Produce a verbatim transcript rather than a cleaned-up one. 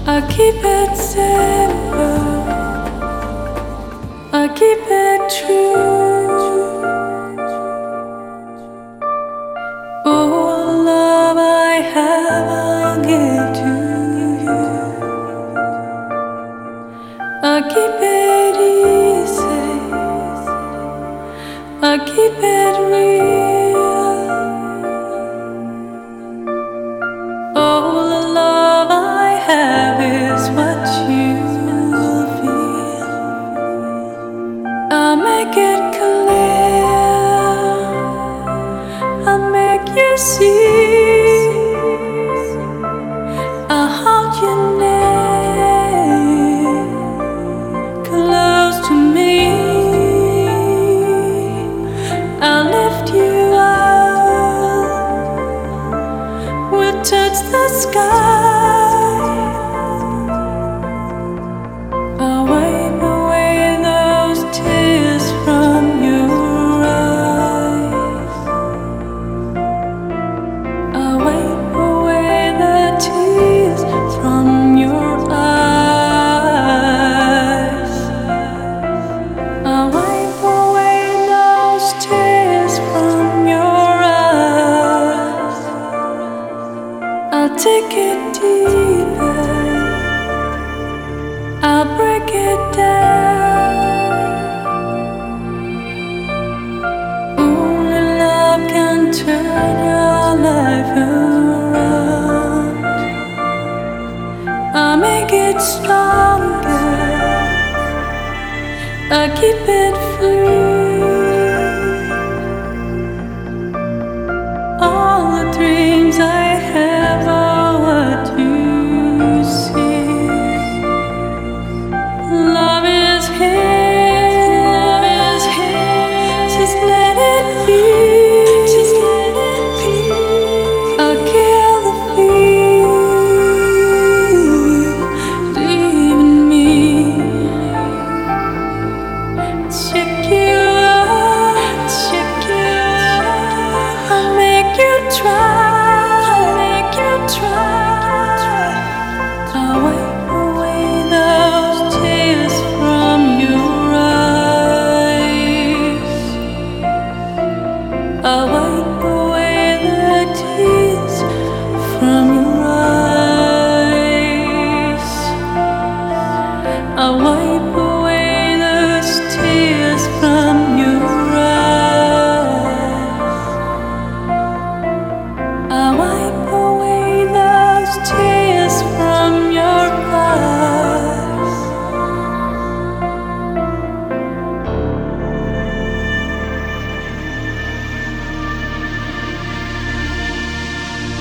I keep it simple, I keep it true. Oh, love I have, I'll give to you. I keep it easy, I keep it real. Oh, the love I have is what you feel. I'll make it clear, I'll make you see. I'll hold you near, close to me. I'll lift you up, we'll touch the sky. I'll wipe away those tears from your eyes. I'll wipe away the tears from your eyes. I'll wipe away those tears from your eyes. I'll take it deeper, I'll break it down. Only love can turn your life around. I'll make it stronger, I keep it free.